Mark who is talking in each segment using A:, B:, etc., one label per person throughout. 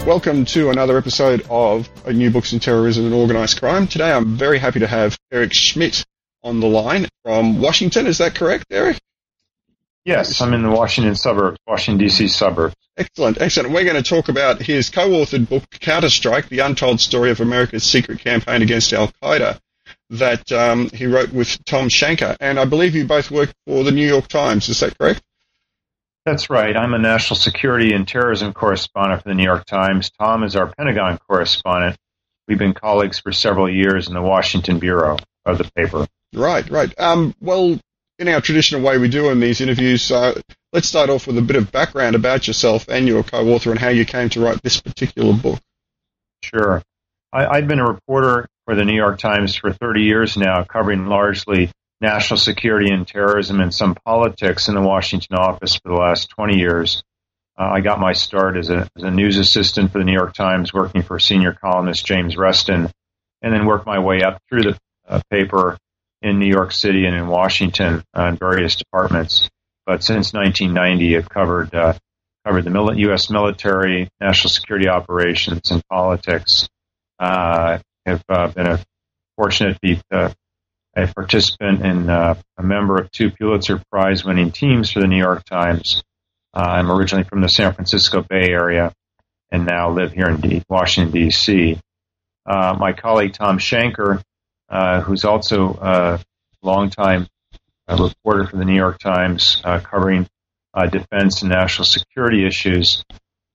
A: Welcome to another episode of New Books in Terrorism and Organised Crime. Today I'm very happy to have Eric Schmidt on the line from Washington. Is that correct, Eric?
B: Yes, I'm in the Washington, D.C. suburbs.
A: Excellent. We're going to talk about his co-authored book, Counterstrike, The Untold Story of America's Secret Campaign Against Al-Qaeda, that he wrote with Tom Shanker. And I believe you both work for the New York Times. Is that correct?
B: That's right. I'm a national security and terrorism correspondent for the New York Times. Tom is our Pentagon correspondent. We've been colleagues for several years in the Washington bureau of the paper.
A: Right. Well, in our traditional way we do in these interviews, let's start off with a bit of background about yourself and your co-author and how you came to write this particular book.
B: Sure. I've been a reporter for the New York Times for 30 years now, covering largely national security and terrorism and some politics in the Washington office for the last 20 years. I got my start as a news assistant for the New York Times, working for senior columnist James Reston, and then worked my way up through the paper in New York City and in Washington in various departments. But since 1990, I've covered the U.S. military, national security operations, and politics. Have been fortunate to be a participant and a member of 2 Pulitzer Prize-winning teams for the New York Times. I'm originally from the San Francisco Bay Area and now live here in Washington, D.C. My colleague Tom Shanker, who's also a longtime reporter for the New York Times, covering defense and national security issues,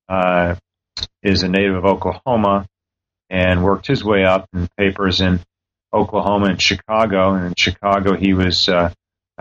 B: is a native of Oklahoma and worked his way up in papers in Oklahoma and Chicago. And in Chicago, he was a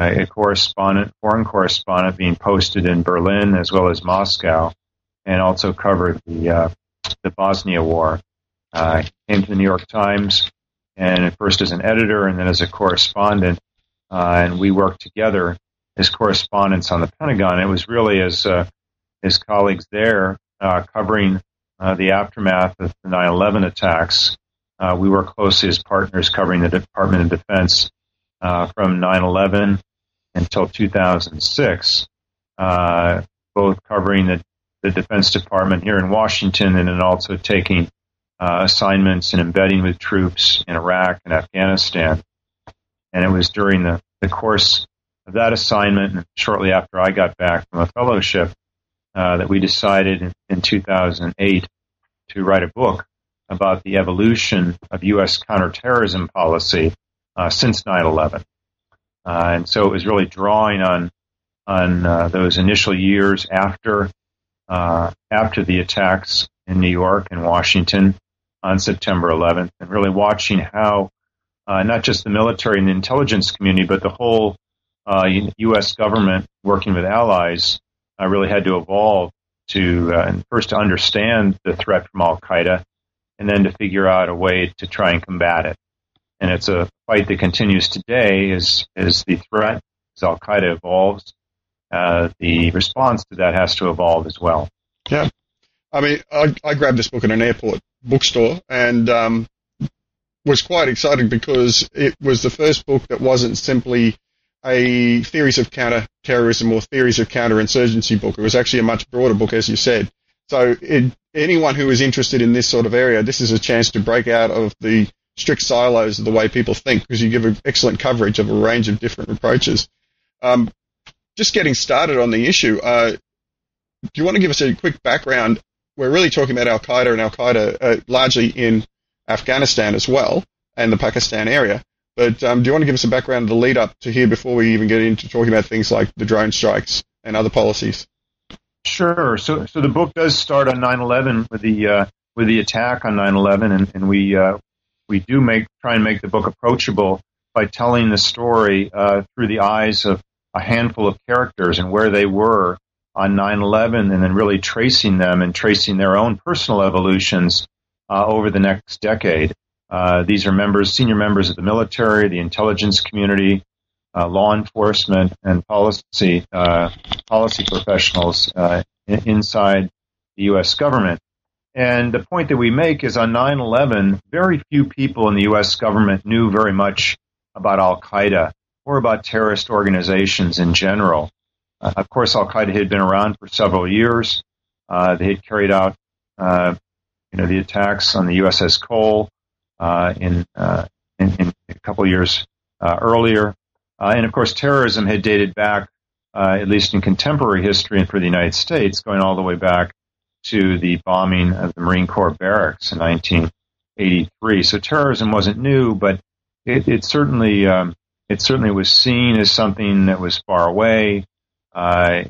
B: foreign correspondent, being posted in Berlin as well as Moscow, and also covered the Bosnia War. He came to the New York Times, and at first as an editor and then as a correspondent, and we worked together as correspondents on the Pentagon. It was really as his colleagues there covering the aftermath of the 9/11 attacks. We worked closely as partners covering the Department of Defense from 9/11 until 2006, both covering the Defense Department here in Washington and then also taking assignments and embedding with troops in Iraq and Afghanistan. And it was during the course of that assignment, and shortly after I got back from a fellowship, that we decided in 2008 to write a book about the evolution of U.S. counterterrorism policy since 9/11. And so it was really drawing on those initial years after the attacks in New York and Washington on September 11th, and really watching how not just the military and the intelligence community, but the whole U.S. government working with allies really had to evolve to first to understand the threat from Al-Qaeda, and then to figure out a way to try and combat it. And it's a fight that continues today as the threat, as Al-Qaeda evolves, the response to that has to evolve as well.
A: Yeah. I mean, I grabbed this book in an airport bookstore and was quite excited because it was the first book that wasn't simply a theories of counter-terrorism or theories of counterinsurgency book. It was actually a much broader book, as you said. So anyone who is interested in this sort of area, this is a chance to break out of the strict silos of the way people think, because you give an excellent coverage of a range of different approaches. Just getting started on the issue, do you want to give us a quick background? We're really talking about Al-Qaeda and Al-Qaeda largely in Afghanistan as well, and the Pakistan area. But do you want to give us a background of the lead up to here before we even get into talking about things like the drone strikes and other policies?
B: Sure. So the book does start on 9/11 with the attack on 9/11, and we do try and make the book approachable by telling the story through the eyes of a handful of characters and where they were on 9/11, and then really tracing them and tracing their own personal evolutions over the next decade. These are senior members of the military, the intelligence community, law enforcement, and policy professionals inside the U.S. government. And the point that we make is on 9/11, very few people in the U.S. government knew very much about Al-Qaeda or about terrorist organizations in general. Of course, Al-Qaeda had been around for several years. They had carried out the attacks on the USS Cole in a couple of years earlier. And of course, terrorism had dated back, at least in contemporary history and for the United States, going all the way back to the bombing of the Marine Corps barracks in 1983. So terrorism wasn't new, but it certainly was seen as something that was far away. When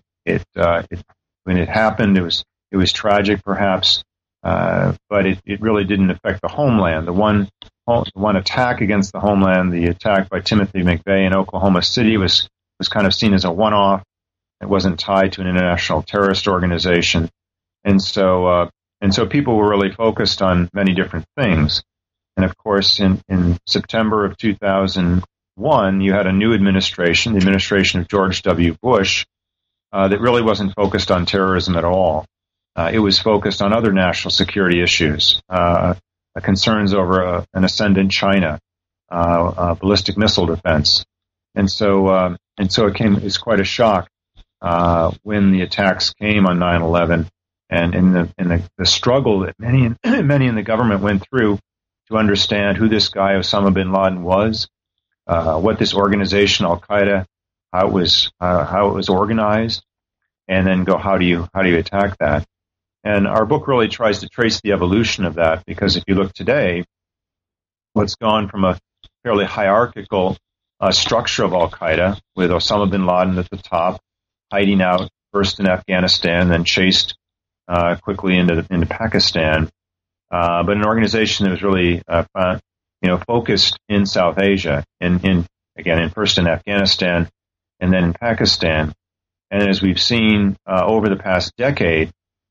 B: it happened, it was tragic, perhaps, but it really didn't affect the homeland. The one attack against the homeland, the attack by Timothy McVeigh in Oklahoma City, was kind of seen as a one-off. It wasn't tied to an international terrorist organization, and so people were really focused on many different things. And of course, in September of 2001, you had a new administration, the administration of George W. Bush, that really wasn't focused on terrorism at all. It was focused on other national security issues, concerns over an ascendant China, ballistic missile defense, and so it's quite a shock when the attacks came on 9/11, and in the struggle that many in the government went through to understand who this guy Osama bin Laden was, what this organization Al Qaeda, how it was organized, and then how do you attack that? And our book really tries to trace the evolution of that, because if you look today, what's gone from a fairly hierarchical structure of Al Qaeda, with Osama bin Laden at the top, hiding out first in Afghanistan, then chased quickly into Pakistan, but an organization that was really focused in South Asia, first in Afghanistan, and then in Pakistan. And as we've seen over the past decade,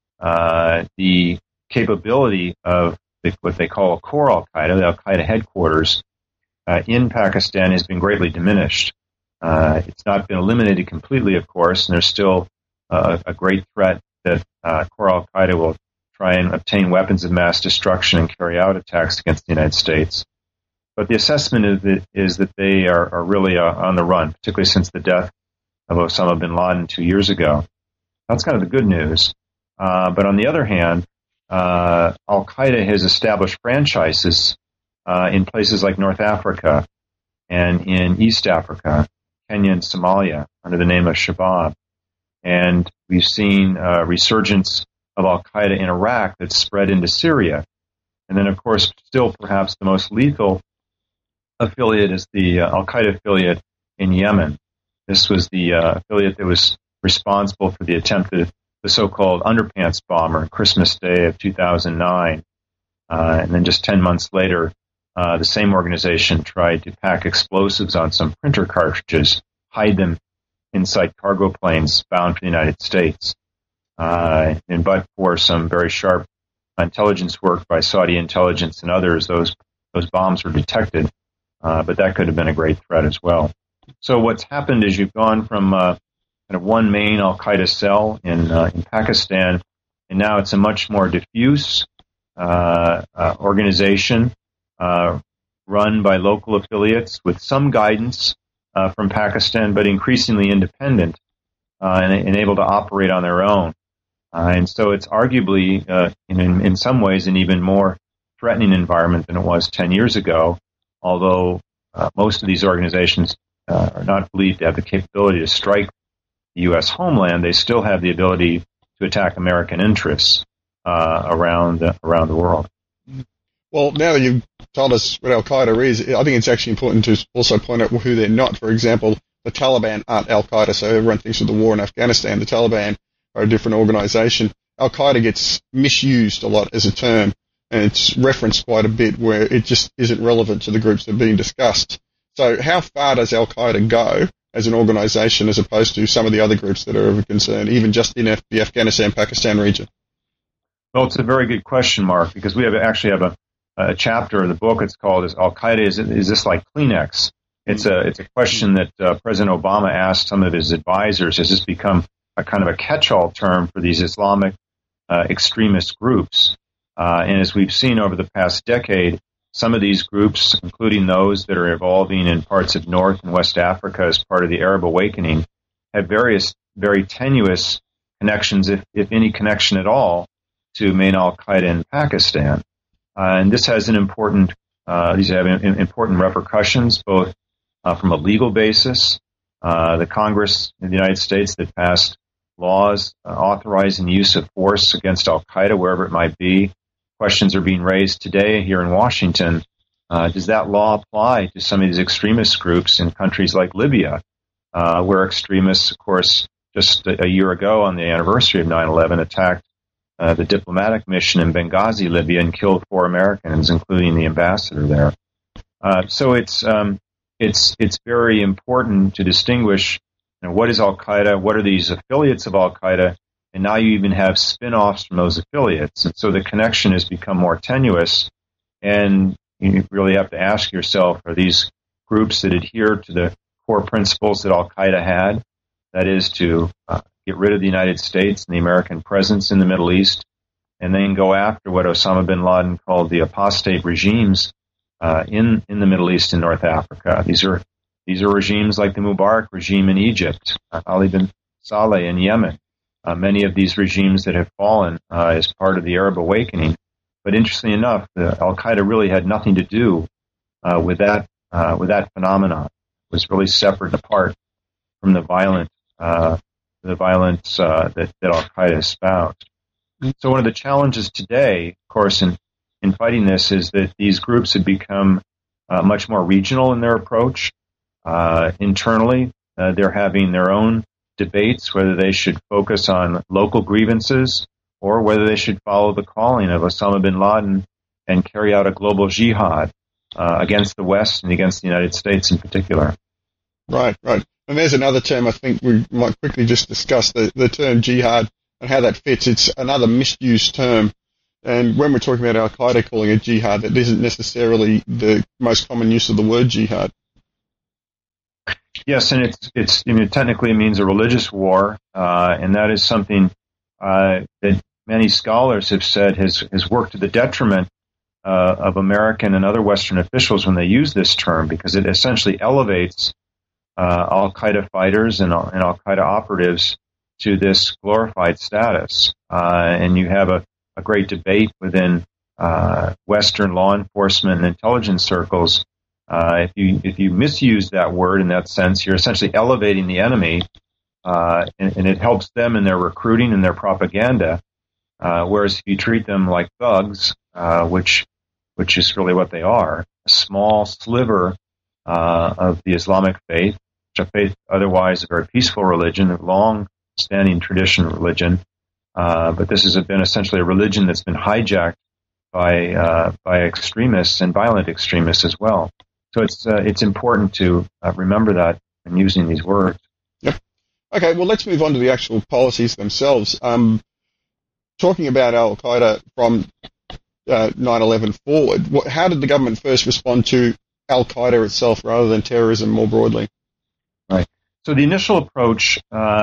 B: the capability of what they call core Al Qaeda, the Al Qaeda headquarters in Pakistan, has been greatly diminished. It's not been eliminated completely, of course, and there's still a great threat that core Al Qaeda will try and obtain weapons of mass destruction and carry out attacks against the United States. But the assessment is that they are really on the run, particularly since the death of Osama bin Laden 2 years ago. That's kind of the good news. But on the other hand, Al Qaeda has established franchises in places like North Africa and in East Africa, Kenya and Somalia, under the name of Shabaab. And we've seen a resurgence of Al Qaeda in Iraq that's spread into Syria. And then, of course, still perhaps the most lethal affiliate is the Al Qaeda affiliate in Yemen. This was the affiliate that was responsible for the attempted, the so-called underpants bomber, Christmas Day of 2009. And then just 10 months later, the same organization tried to pack explosives on some printer cartridges, hide them inside cargo planes bound for the United States. And but for some very sharp intelligence work by Saudi intelligence and others, those bombs were detected. But that could have been a great threat as well. So what's happened is you've gone from kind of one main Al Qaeda cell in Pakistan, and now it's a much more diffuse organization run by local affiliates with some guidance from Pakistan, but increasingly independent and able to operate on their own. And so it's arguably, in some ways, an even more threatening environment than it was 10 years ago, although most of these organizations are not believed to have the capability to strike the U.S. homeland. They still have the ability to attack American interests around the world.
A: Well, now that you've told us what Al-Qaeda is, I think it's actually important to also point out who they're not. For example, the Taliban aren't Al-Qaeda, so everyone thinks of the war in Afghanistan. The Taliban are a different organization. Al-Qaeda gets misused a lot as a term, and it's referenced quite a bit where it just isn't relevant to the groups that are being discussed. So how far does Al-Qaeda go as an organization as opposed to some of the other groups that are of concern, even just in the Afghanistan-Pakistan region?
B: Well, it's a very good question, Mark, because we actually have a chapter of the book. It's called Al-Qaeda, is this like Kleenex? It's a question that President Obama asked some of his advisors. Has this become a kind of a catch-all term for these Islamic extremist groups? And as we've seen over the past decade, some of these groups, including those that are evolving in parts of North and West Africa as part of the Arab awakening, have various very tenuous connections, if any connection at all, to main Al-Qaeda in Pakistan. And this has these have important repercussions, both from a legal basis. The Congress in the United States that passed laws authorizing the use of force against Al-Qaeda, wherever it might be. Questions are being raised today here in Washington. Does that law apply to some of these extremist groups in countries like Libya, where extremists, of course, just a year ago on the anniversary of 9/11, attacked the diplomatic mission in Benghazi, Libya, and killed 4 Americans, including the ambassador there. So it's very important to distinguish what is Al-Qaeda, what are these affiliates of Al-Qaeda, and now you even have spin-offs from those affiliates. And so the connection has become more tenuous, and you really have to ask yourself, are these groups that adhere to the core principles that Al-Qaeda had, that is to get rid of the United States and the American presence in the Middle East, and then go after what Osama bin Laden called the apostate regimes in the Middle East and North Africa. These are regimes like the Mubarak regime in Egypt, Ali bin Saleh in Yemen, many of these regimes that have fallen as part of the Arab awakening. But interestingly enough, Al-Qaeda really had nothing to do with that phenomenon. It was really separate and apart from the violence that Al-Qaeda espoused. So one of the challenges today, of course, in fighting this is that these groups have become much more regional in their approach. Internally, they're having their own debates whether they should focus on local grievances or whether they should follow the calling of Osama bin Laden and carry out a global jihad against the West and against the United States in particular.
A: Right. And there's another term I think we might quickly just discuss, the term jihad and how that fits. It's another misused term. And when we're talking about Al-Qaeda calling it jihad, that isn't necessarily the most common use of the word jihad.
B: Yes, and it's technically it means a religious war, and that is something that many scholars have said has worked to the detriment of American and other Western officials when they use this term, because it essentially elevates Al-Qaeda fighters and Al-Qaeda operatives to this glorified status. And you have a great debate within Western law enforcement and intelligence circles. If you misuse that word in that sense, you're essentially elevating the enemy, and it helps them in their recruiting and their propaganda. Whereas if you treat them like thugs, which is really what they are, a small sliver of the Islamic faith, which a faith otherwise a very peaceful religion, a long-standing tradition religion, but this has been essentially a religion that's been hijacked by extremists and violent extremists as well. So it's important to remember that when using these words.
A: Yep. Okay, well, let's move on to the actual policies themselves. Talking about Al-Qaeda from 9/11 forward, how did the government first respond to Al-Qaeda itself rather than terrorism more broadly?
B: Right. So the initial approach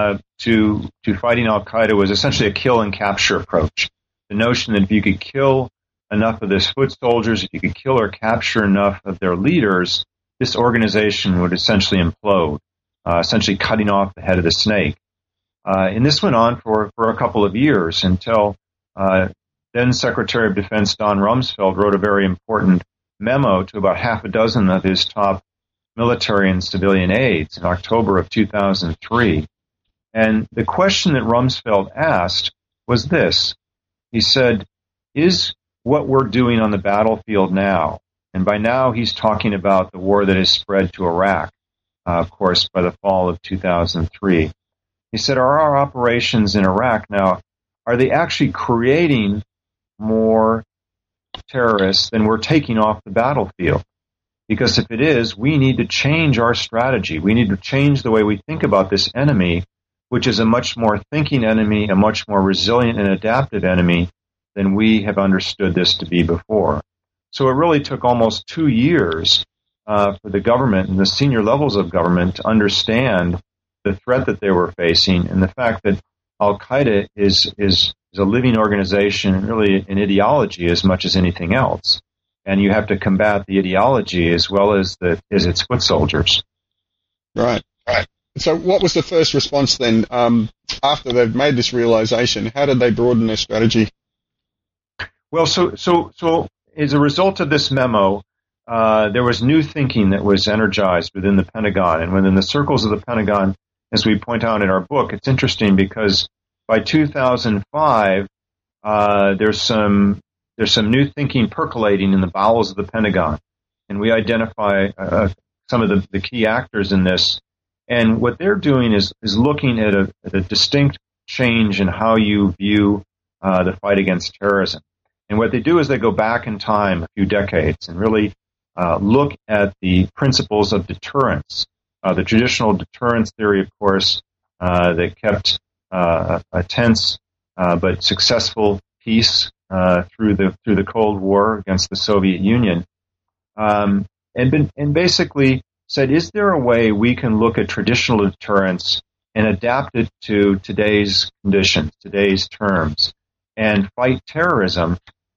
B: to fighting Al-Qaeda was essentially a kill and capture approach. The notion that if you could kill enough of these foot soldiers, if you could kill or capture enough of their leaders, this organization would essentially implode, essentially cutting off the head of the snake. And this went on for a couple of years until then Secretary of Defense Don Rumsfeld wrote a very important memo to about half a dozen of his top military and civilian aides in October of 2003. And the question that Rumsfeld asked was this. He said, is what we're doing on the battlefield now, and by now he's talking about the war that has spread to Iraq, of course, by the fall of 2003. He said, are our operations in Iraq now, are they actually creating more terrorists than we're taking off the battlefield? Because if it is, we need to change our strategy. We need to change the way we think about this enemy, which is a much more thinking enemy, a much more resilient and adaptive enemy than we have understood this to be before. So it really took almost 2 years for the government and the senior levels of government to understand the threat that they were facing and the fact that Al-Qaeda is a living organization and really an ideology as much as anything else. And you have to combat the ideology as well as its foot soldiers.
A: Right. So what was the first response then after they've made this realization? How did they broaden their strategy?
B: Well, so as a result of this memo, there was new thinking that was energized within the Pentagon, and within the circles of the Pentagon, as we point out in our book. It's interesting because by 2005, there's some new thinking percolating in the bowels of the Pentagon, and we identify some of the key actors in this. And what they're doing is looking at a distinct change in how you view the fight against terrorism. And what they do is they go back in time a few decades and really look at the principles of deterrence. The traditional deterrence theory, of course, that kept a tense but successful peace through the Cold War against the Soviet Union, and basically said, is there a way we can look at traditional deterrence and adapt it to today's conditions, today's terms, and fight terrorism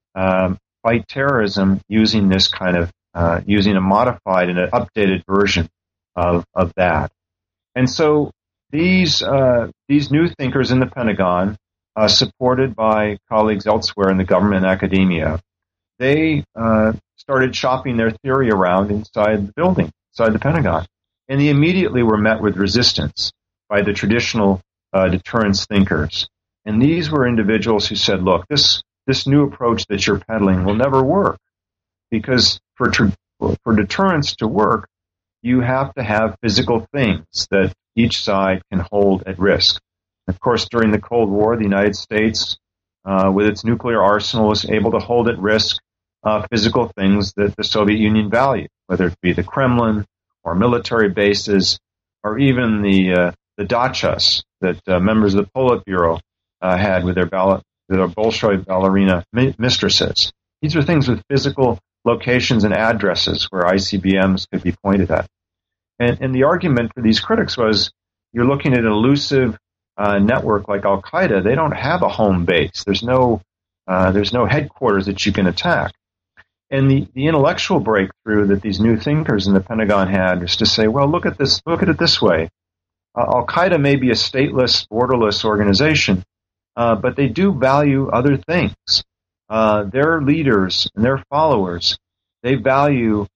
B: using this kind of using a modified and an updated version of that. And so these new thinkers in the Pentagon, supported by colleagues elsewhere in the government and academia, they started shopping their theory around inside the building, inside the Pentagon, and they immediately were met with resistance by the traditional deterrence thinkers. And these were individuals who said, look, this new approach that you're peddling will never work, because for deterrence to work, you have to have physical things that each side can hold at risk. Of course, during the Cold War, the United States, with its nuclear arsenal, was able to hold at risk physical things that the Soviet Union valued, whether it be the Kremlin or military bases, or even the dachas that members of the Politburo had with their Bolshoi ballerina mistresses. These are things with physical locations and addresses where ICBMs could be pointed at. And the argument for these critics was, you're looking at an elusive network like Al Qaeda. They don't have a home base. There's no headquarters that you can attack. And the intellectual breakthrough that these new thinkers in the Pentagon had was to say, well, look at it this way. Al Qaeda may be a stateless, borderless organization, but they do value other things. Their leaders and their followers, they value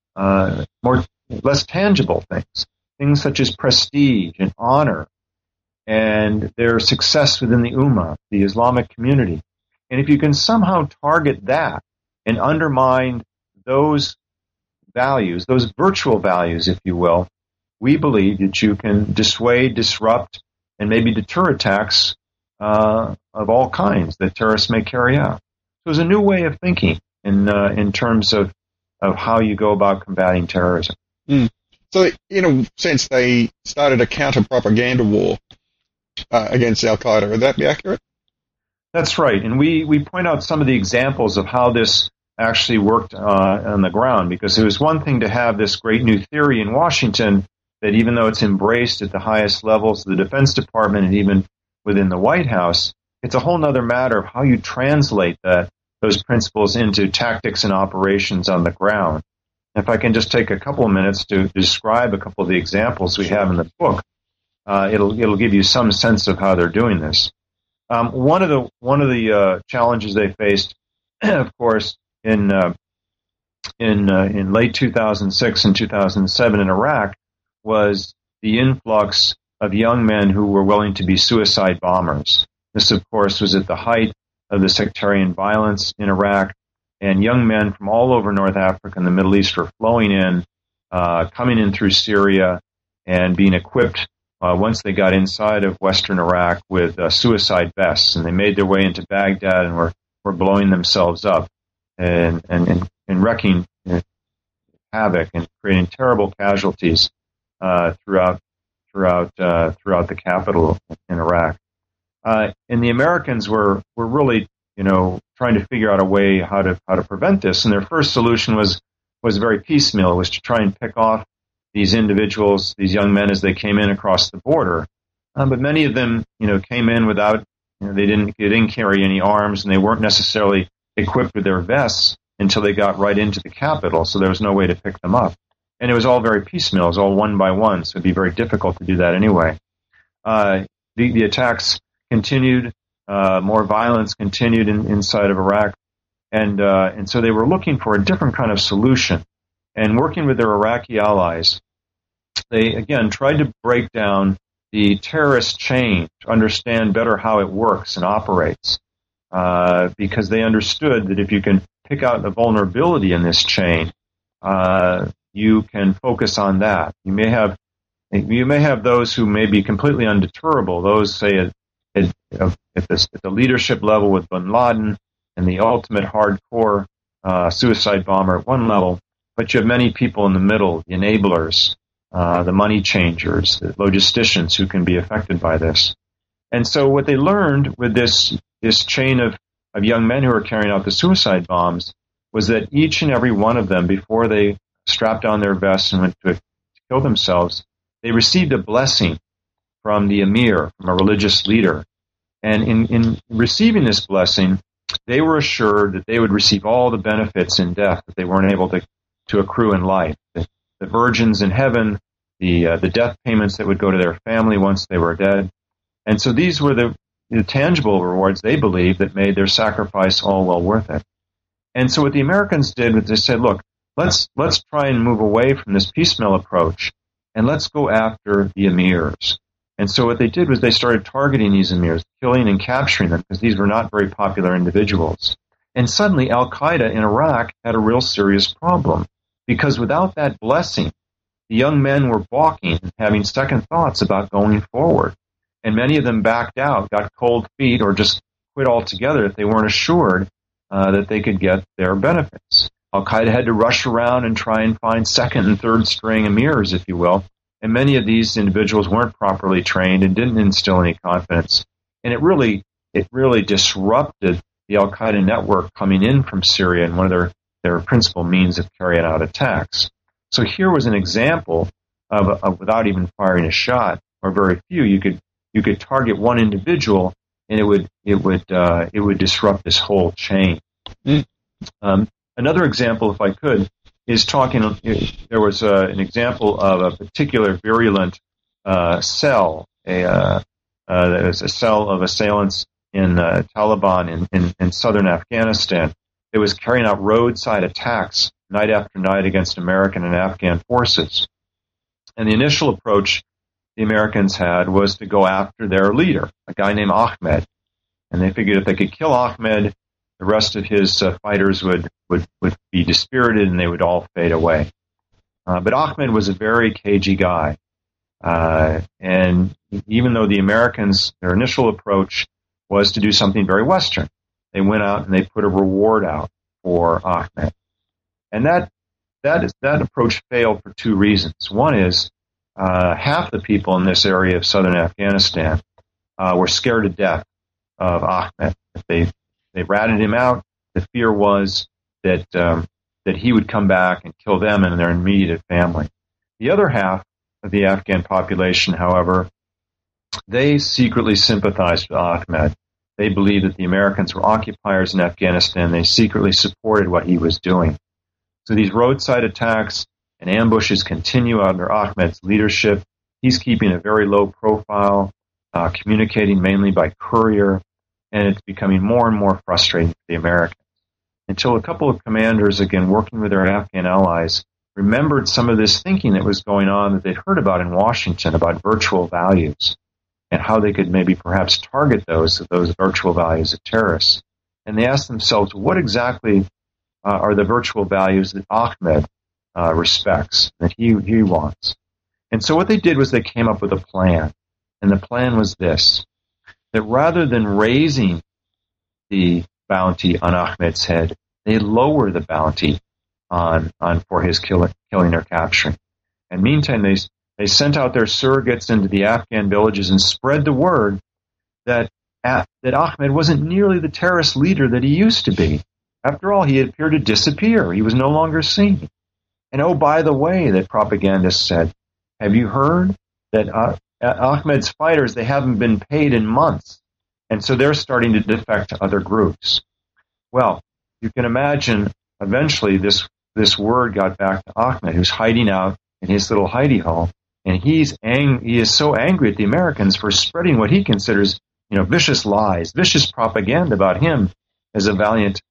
B: less tangible things such as prestige and honor, and their success within the Ummah, the Islamic community. And if you can somehow target that and undermine those values, those virtual values, if you will, we believe that you can dissuade, disrupt, and maybe deter attacks of all kinds that terrorists may carry out. So it's a new way of thinking in terms of how you go about combating terrorism.
A: So, in a sense, they started a counter-propaganda war against Al Qaeda. Would that be accurate?
B: That's right. And we point out some of the examples of how this actually worked on the ground, because it was one thing to have this great new theory in Washington that, even though it's embraced at the highest levels of the Defense Department and even within the White House, it's a whole other matter of how you translate those principles into tactics and operations on the ground. If I can just take a couple of minutes to describe a couple of the examples we have in the book, it'll give you some sense of how they're doing this. One of the challenges they faced, of course, in late 2006 and 2007 in Iraq, was the influx of young men who were willing to be suicide bombers. This, of course, was at the height of the sectarian violence in Iraq, and young men from all over North Africa and the Middle East were flowing in, coming in through Syria, and being equipped once they got inside of Western Iraq with suicide vests, and they made their way into Baghdad and were blowing themselves up and wreaking havoc and creating terrible casualties throughout the capital in Iraq. And the Americans were really, trying to figure out a way how to prevent this. And their first solution was very piecemeal. It was to try and pick off these individuals, these young men, as they came in across the border. But many of them, came in without, they didn't carry any arms, and they weren't necessarily equipped with their vests until they got right into the capital. So there was no way to pick them up. And it was all very piecemeal. It was all one by one. So it'd be very difficult to do that anyway. The attacks continued. More violence continued inside of Iraq. And so they were looking for a different kind of solution. And working with their Iraqi allies, they, again, tried to break down the terrorist chain to understand better how it works and operates, because they understood that if you can pick out the vulnerability in this chain, you can focus on that. You may have those who may be completely undeterrable, those, say, at the leadership level with bin Laden and the ultimate hardcore suicide bomber at one level, but you have many people in the middle, the enablers, the money changers, the logisticians who can be affected by this. And so what they learned with this chain of young men who are carrying out the suicide bombs was that each and every one of them, before they strapped on their vests and went to kill themselves, they received a blessing from the emir, from a religious leader. And in receiving this blessing, they were assured that they would receive all the benefits in death that they weren't able to accrue in life. The virgins in heaven, the death payments that would go to their family once they were dead. And so these were the tangible rewards, they believed, that made their sacrifice all well worth it. And so what the Americans did was they said, look, let's try and move away from this piecemeal approach, and let's go after the emirs. And so what they did was they started targeting these emirs, killing and capturing them, because these were not very popular individuals. And suddenly Al-Qaeda in Iraq had a real serious problem, because without that blessing, the young men were balking, having second thoughts about going forward. And many of them backed out, got cold feet, or just quit altogether if they weren't assured that they could get their benefits. Al-Qaeda had to rush around and try and find second and third string emirs, if you will. And many of these individuals weren't properly trained and didn't instill any confidence. And it really disrupted the Al-Qaeda network coming in from Syria and one of their principal means of carrying out attacks. So here was an example of without even firing a shot, or very few, you could target one individual and it would disrupt this whole chain. Another example, if I could, is there was an example of a particular virulent cell. There was a cell of assailants in Taliban in southern Afghanistan. It was carrying out roadside attacks night after night against American and Afghan forces. And the initial approach the Americans had was to go after their leader, a guy named Ahmed. And they figured if they could kill Ahmed, the rest of his fighters would be dispirited and they would all fade away. But Ahmed was a very cagey guy. And even though the Americans, their initial approach was to do something very Western, they went out and they put a reward out for Ahmed. And that approach failed for two reasons. One is half the people in this area of southern Afghanistan were scared to death of Ahmed. If they ratted him out, the fear was that he would come back and kill them and their immediate family. The other half of the Afghan population, however, they secretly sympathized with Ahmed. They believed that the Americans were occupiers in Afghanistan. They secretly supported what he was doing. So these roadside attacks and ambushes continue under Ahmed's leadership. He's keeping a very low profile, communicating mainly by courier, and it's becoming more and more frustrating for the Americans. Until a couple of commanders, again working with their Afghan allies, remembered some of this thinking that was going on that they'd heard about in Washington about virtual values and how they could maybe perhaps target those virtual values of terrorists. And they asked themselves, what exactly are the virtual values that Ahmed respects, that he wants? And so what they did was they came up with a plan. And the plan was this, that rather than raising the bounty on Ahmed's head, they lower the bounty on for his killing or capturing. And meantime, they sent out their surrogates into the Afghan villages and spread the word that Ahmed wasn't nearly the terrorist leader that he used to be. After all, he had appeared to disappear. He was no longer seen. And oh, by the way, the propagandists said, have you heard that Ahmed's fighters, they haven't been paid in months, and so they're starting to defect to other groups. Well, you can imagine eventually this word got back to Ahmed, who's hiding out in his little hidey hole, and he is so angry at the Americans for spreading what he considers, vicious lies, vicious propaganda about him as a valiant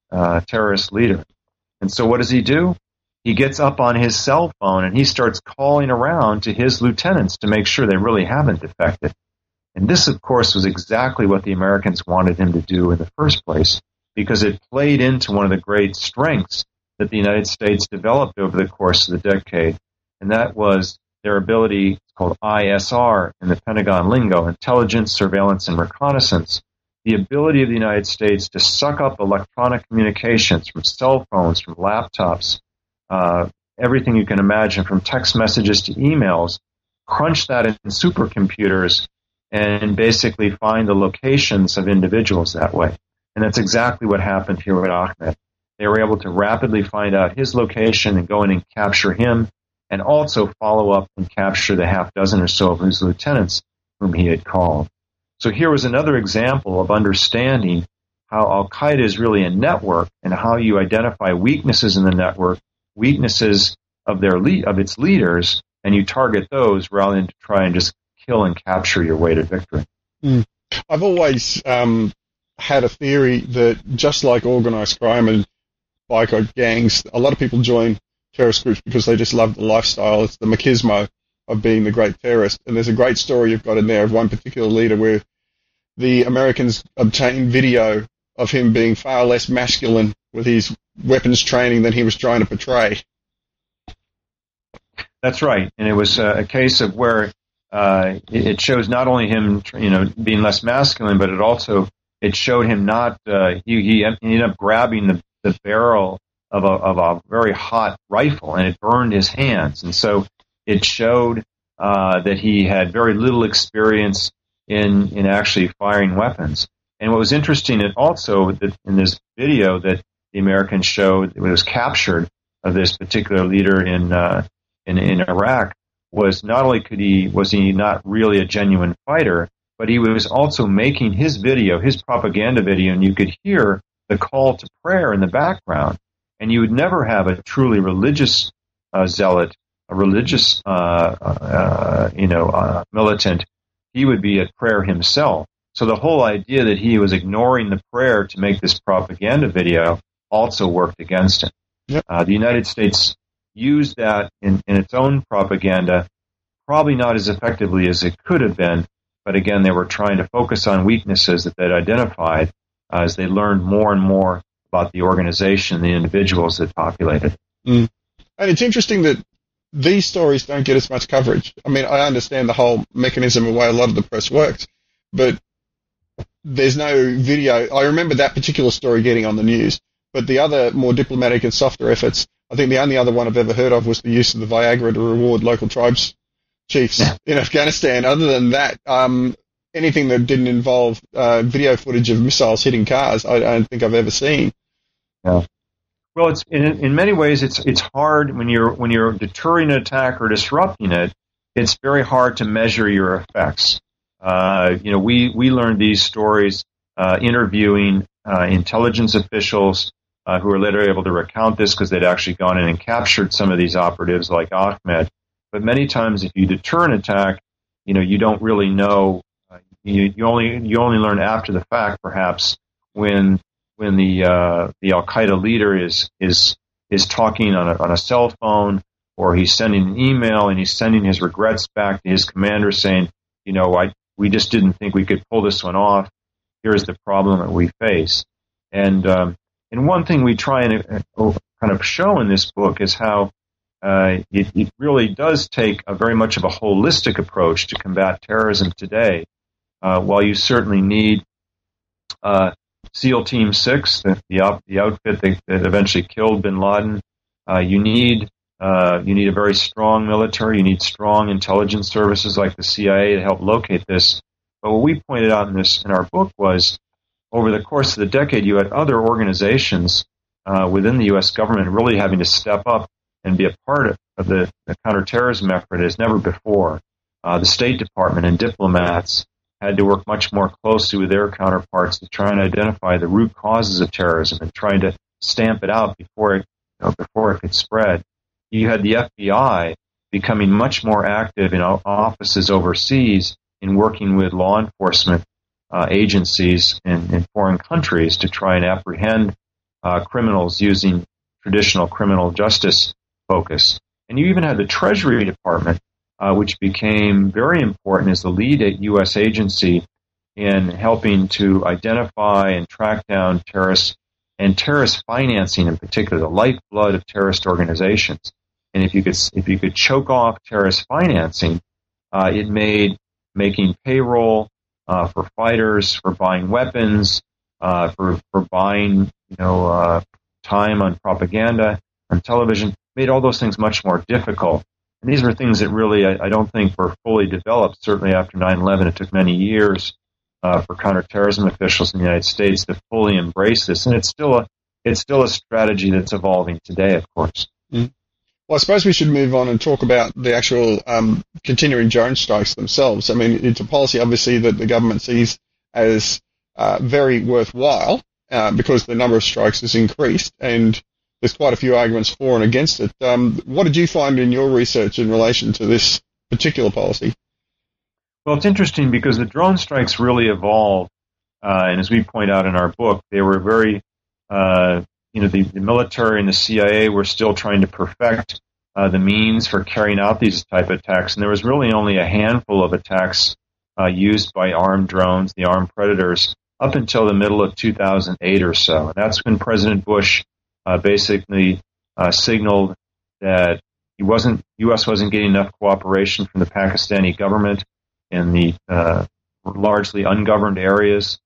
B: terrorist leader. And so what does he do? He gets up on his cell phone and he starts calling around to his lieutenants to make sure they really haven't defected. And this, of course, was exactly what the Americans wanted him to do in the first place, because it played into one of the great strengths that the United States developed over the course of the decade, and that was their ability, it's called ISR in the Pentagon lingo, intelligence, surveillance, and reconnaissance, the ability of the United States to suck up electronic communications from cell phones, from laptops, everything you can imagine, from text messages to emails, crunch that in supercomputers, and basically find the locations of individuals that way. And that's exactly what happened here with Ahmed. They were able to rapidly find out his location and go in and capture him, and also follow up and capture the half dozen or so of his lieutenants whom he had called. So here was another example of understanding how Al-Qaeda is really a network, and how you identify weaknesses in the network, weaknesses of its leaders, and you target those rather than to try and just kill and capture your way to victory.
A: I've always had a theory that just like organized crime and biker gangs, a lot of people join terrorist groups because they just love the lifestyle. It's the machismo of being the great terrorist. And there's a great story you've got in there of one particular leader where the Americans obtained video of him being far less masculine with his weapons training than he was trying to portray.
B: That's right. And it was a case of where it shows not only him, being less masculine, but it showed him not. He ended up grabbing the barrel of a very hot rifle, and it burned his hands. And so it showed that he had very little experience in actually firing weapons. And what was interesting, also that in this video that the Americans showed, it was captured of this particular leader in Iraq, was not only was he not really a genuine fighter, but he was also making his video, his propaganda video, and you could hear the call to prayer in the background. And you would never have a truly religious zealot, a religious militant. He would be at prayer himself. So the whole idea that he was ignoring the prayer to make this propaganda video also worked against him.
A: Yep.
B: The United States used that in its own propaganda, probably not as effectively as it could have been, but again, they were trying to focus on weaknesses that they'd identified as they learned more and more about the organization, the individuals that populated.
A: And it's interesting that these stories don't get as much coverage. I mean, I understand the whole mechanism and way a lot of the press works, but there's no video. I remember that particular story getting on the news, but the other more diplomatic and softer efforts, I think the only other one I've ever heard of was the use of the Viagra to reward local tribes chiefs in Afghanistan. Other than that, anything that didn't involve video footage of missiles hitting cars, I don't think I've ever seen.
B: Yeah. Well, it's in many ways it's hard when you're deterring an attack or disrupting it. It's very hard to measure your effects. We learned these stories interviewing intelligence officials who were later able to recount this because they'd actually gone in and captured some of these operatives like Ahmed. But many times, if you deter an attack, you don't really know. You only learn after the fact, perhaps, when the Al Qaeda leader is talking on a cell phone, or he's sending an email and he's sending his regrets back to his commander, saying, we just didn't think we could pull this one off. Here's the problem that we face. And one thing we try and kind of show in this book is how it really does take a very much of a holistic approach to combat terrorism today. While you certainly need SEAL Team 6, the outfit that eventually killed bin Laden, you need a very strong military. You need strong intelligence services like the CIA to help locate this. But what we pointed out in our book was, over the course of the decade, you had other organizations within the U.S. government really having to step up and be a part of the counterterrorism effort as never before. The State Department and diplomats had to work much more closely with their counterparts to try and identify the root causes of terrorism and trying to stamp it out before it could spread. You had the FBI becoming much more active in offices overseas in working with law enforcement agencies in foreign countries to try and apprehend criminals using traditional criminal justice focus. And you even had the Treasury Department, which became very important as the lead U.S. agency in helping to identify and track down terrorists and terrorist financing in particular, the lifeblood of terrorist organizations. And if you could choke off terrorist financing, it made making payroll for fighters, for buying weapons, for buying time on propaganda, on television, made all those things much more difficult. And these were things that really I don't think were fully developed. Certainly after 9/11, it took many years for counterterrorism officials in the United States to fully embrace this, and it's still a strategy that's evolving today, of course.
A: Mm. Well, I suppose we should move on and talk about the actual continuing drone strikes themselves. I mean, it's a policy, obviously, that the government sees as very worthwhile because the number of strikes has increased, and there's quite a few arguments for and against it. What did you find in your research in relation to this particular policy?
B: Well, it's interesting because the drone strikes really evolved, and as we point out in our book, they were very the military and the CIA were still trying to perfect the means for carrying out these type of attacks. And there was really only a handful of attacks used by armed drones, the armed predators, up until the middle of 2008 or so. And that's when President Bush basically signaled that U.S. wasn't getting enough cooperation from the Pakistani government in the largely ungoverned areas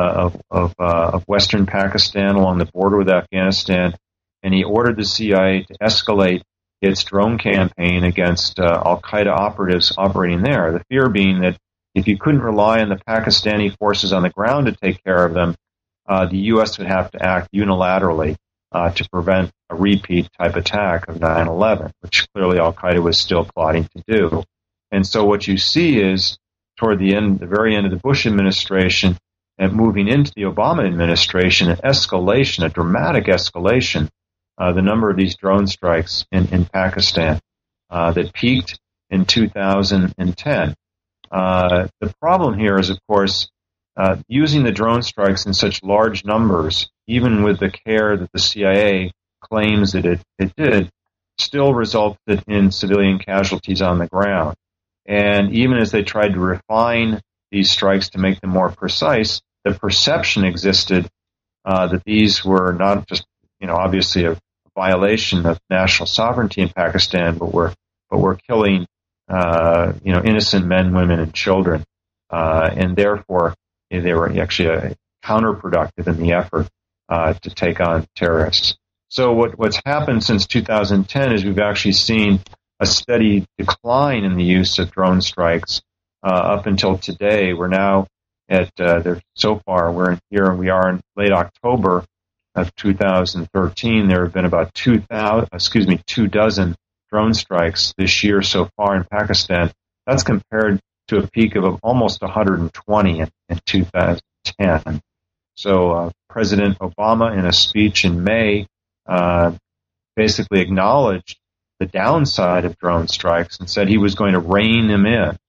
B: of western Pakistan along the border with Afghanistan, and he ordered the CIA to escalate its drone campaign against al-Qaeda operatives operating there. The fear being that if you couldn't rely on the Pakistani forces on the ground to take care of them, the U.S. would have to act unilaterally to prevent a repeat type attack of 9/11, which clearly al-Qaeda was still plotting to do. And so what you see is toward the very end of the Bush administration, and moving into the Obama administration, an escalation, a dramatic escalation, the number of these drone strikes in Pakistan that peaked in 2010. The problem here is, of course, using the drone strikes in such large numbers, even with the care that the CIA claims that it did, still resulted in civilian casualties on the ground. And even as they tried to refine these strikes to make them more precise, the perception existed that these were not just, obviously a violation of national sovereignty in Pakistan, but were killing, innocent men, women, and children, and therefore they were actually counterproductive in the effort to take on terrorists. So what's happened since 2010 is we've actually seen a steady decline in the use of drone strikes up until today. We're now at so far we are in late October of 2013. There have been about 2 dozen drone strikes this year so far in Pakistan. That's compared to a peak of almost 120 in 2010. So President Obama, in a speech in May, basically acknowledged the downside of drone strikes and said he was going to rein them in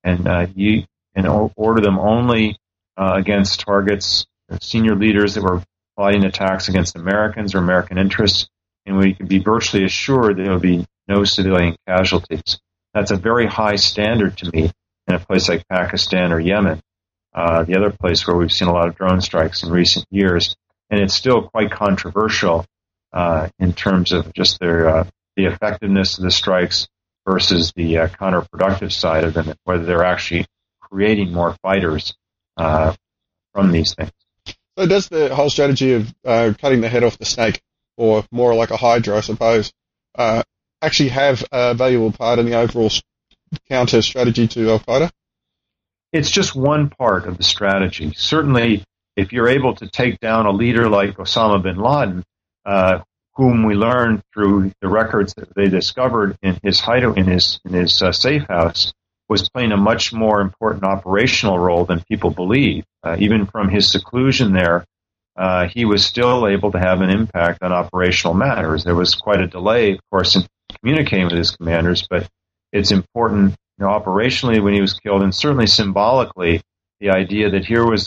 B: and order them only against targets, senior leaders that were plotting attacks against Americans or American interests, and we could be virtually assured there will be no civilian casualties. That's a very high standard to me in a place like Pakistan or Yemen, the other place where we've seen a lot of drone strikes in recent years, and it's still quite controversial in terms of just the effectiveness of the strikes versus the counterproductive side of them, whether they're actually creating more fighters from these things.
A: So does the whole strategy of cutting the head off the snake, or more like a hydra, I suppose, actually have a valuable part in the overall counter strategy to al-Qaeda?
B: It's just one part of the strategy. Certainly, if you're able to take down a leader like Osama bin Laden, whom we learned through the records that they discovered in his hideout, in his safe house, was playing a much more important operational role than people believe. Even from his seclusion there, he was still able to have an impact on operational matters. There was quite a delay, of course, in communicating with his commanders, but it's important, operationally when he was killed, and certainly symbolically, the idea that here was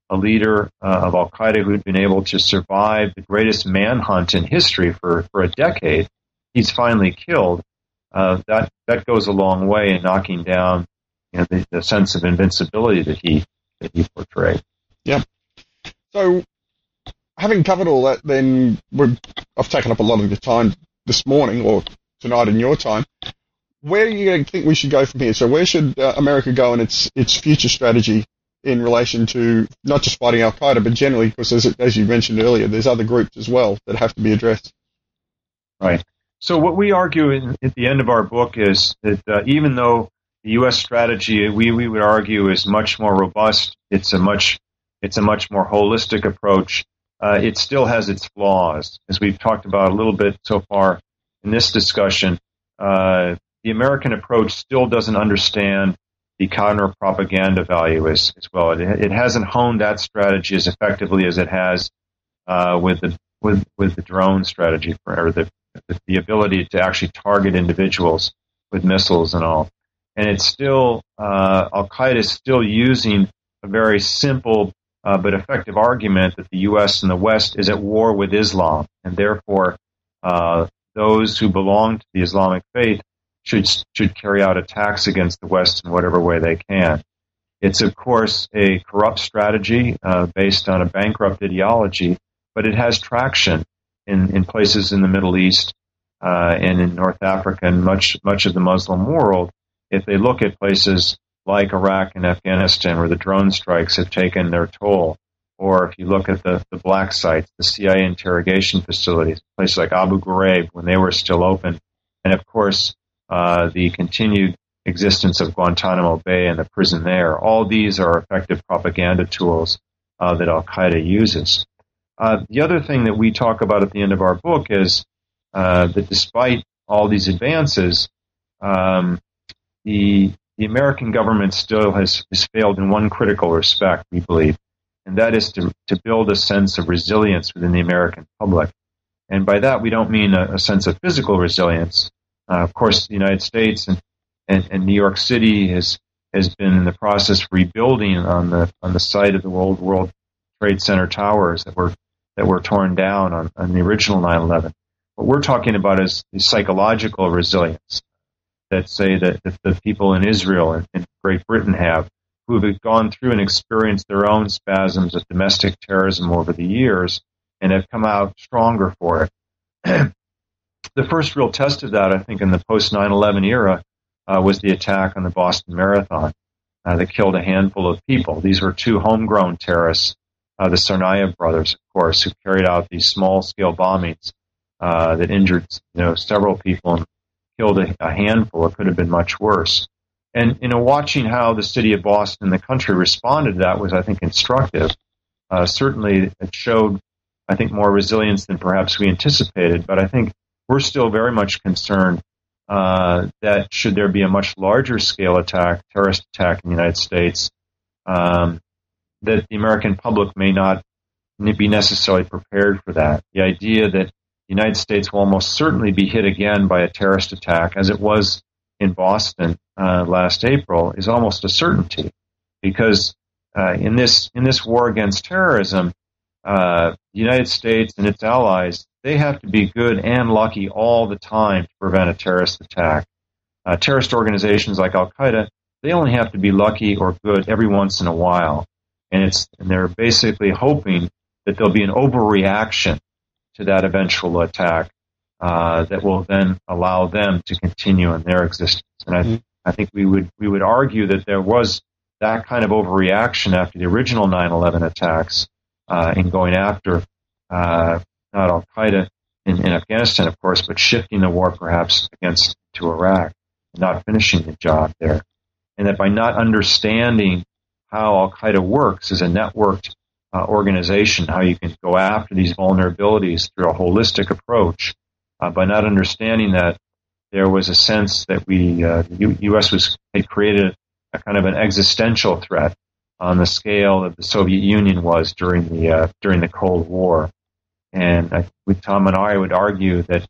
B: a leader of Al-Qaeda who'd been able to survive the greatest manhunt in history for a decade, he's finally killed. That goes a long way in knocking down the sense of invincibility that he portrayed.
A: Yep. So, having covered all that, then I've taken up a lot of your time this morning or tonight in your time. Where do you think we should go from here? So, where should America go in its future strategy in relation to not just fighting Al Qaeda, but generally, because as you mentioned earlier, there's other groups as well that have to be addressed.
B: Right. So, what we argue at the end of our book is that even though the U.S. strategy, we would argue, is much more robust, it's a much more holistic approach. It still has its flaws, as we've talked about a little bit so far in this discussion. The American approach still doesn't understand the counter-propaganda value as well. It hasn't honed that strategy as effectively as it has with the drone strategy, or the ability to actually target individuals with missiles and all. And it's still Al-Qaeda is still using a very simple but effective argument that the U.S. and the West is at war with Islam, and therefore those who belong to the Islamic faith should carry out attacks against the West in whatever way they can. It's, of course, a corrupt strategy based on a bankrupt ideology, but it has traction in places in the Middle East and in North Africa and much of the Muslim world. If they look at places like Iraq and Afghanistan, where the drone strikes have taken their toll, or if you look at the black sites, the CIA interrogation facilities, places like Abu Ghraib when they were still open, and of course the continued existence of Guantanamo Bay and the prison there, all these are effective propaganda tools that Al-Qaeda uses. The other thing that we talk about at the end of our book is that despite all these advances, the American government still has failed in one critical respect, we believe, and that is to build a sense of resilience within the American public. And by that, we don't mean a sense of physical resilience. Of course, the United States and New York City has been in the process of rebuilding on the site of the World Trade Center towers that were torn down on the original 9/11. What we're talking about is psychological resilience that say that the people in Israel and Great Britain have, who have gone through and experienced their own spasms of domestic terrorism over the years and have come out stronger for it. The first real test of that, I think, in the post-9/11 era was the attack on the Boston Marathon that killed a handful of people. These were two homegrown terrorists, the Tsarnaev brothers, of course, who carried out these small-scale bombings that injured several people and killed a handful. It could have been much worse. And watching how the city of Boston and the country responded to that was, I think, instructive. Certainly, it showed, I think, more resilience than perhaps we anticipated. But I think we're still very much concerned that should there be a much larger scale attack, terrorist attack in the United States, that the American public may not be necessarily prepared for that. The idea that the United States will almost certainly be hit again by a terrorist attack, as it was in Boston last April, is almost a certainty, because in this war against terrorism, the United States and its allies, they have to be good and lucky all the time to prevent a terrorist attack. Terrorist organizations like Al-Qaeda, they only have to be lucky or good every once in a while, and they're basically hoping that there'll be an overreaction to that eventual attack that will then allow them to continue in their existence. And I think we would argue that there was that kind of overreaction after the original 9/11 attacks in going after not Al-Qaeda in Afghanistan, of course, but shifting the war perhaps to Iraq and not finishing the job there. And that by not understanding how Al-Qaeda works as a networked organization, how you can go after these vulnerabilities through a holistic approach, by not understanding that, there was a sense that the U.S. had created a kind of an existential threat on the scale that the Soviet Union was during the Cold War. And Tom and I would argue that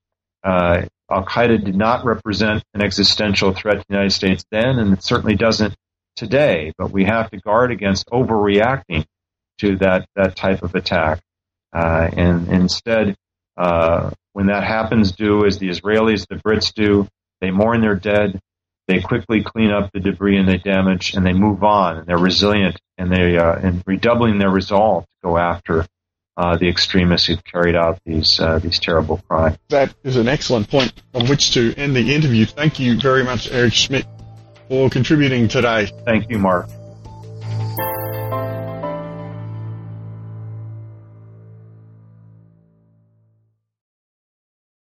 B: Al-Qaeda did not represent an existential threat to the United States then, and it certainly doesn't today. But we have to guard against overreacting to that type of attack. And instead, when that happens, do as the Israelis, the Brits do. They mourn their dead. They quickly clean up the debris and the damage, and they move on. And they're resilient, and they and redoubling their resolve to go after the extremists who've carried out these terrible crimes.
A: That is an excellent point on which to end the interview. Thank you very much, Eric Schmidt, for contributing today.
B: Thank you, Mark.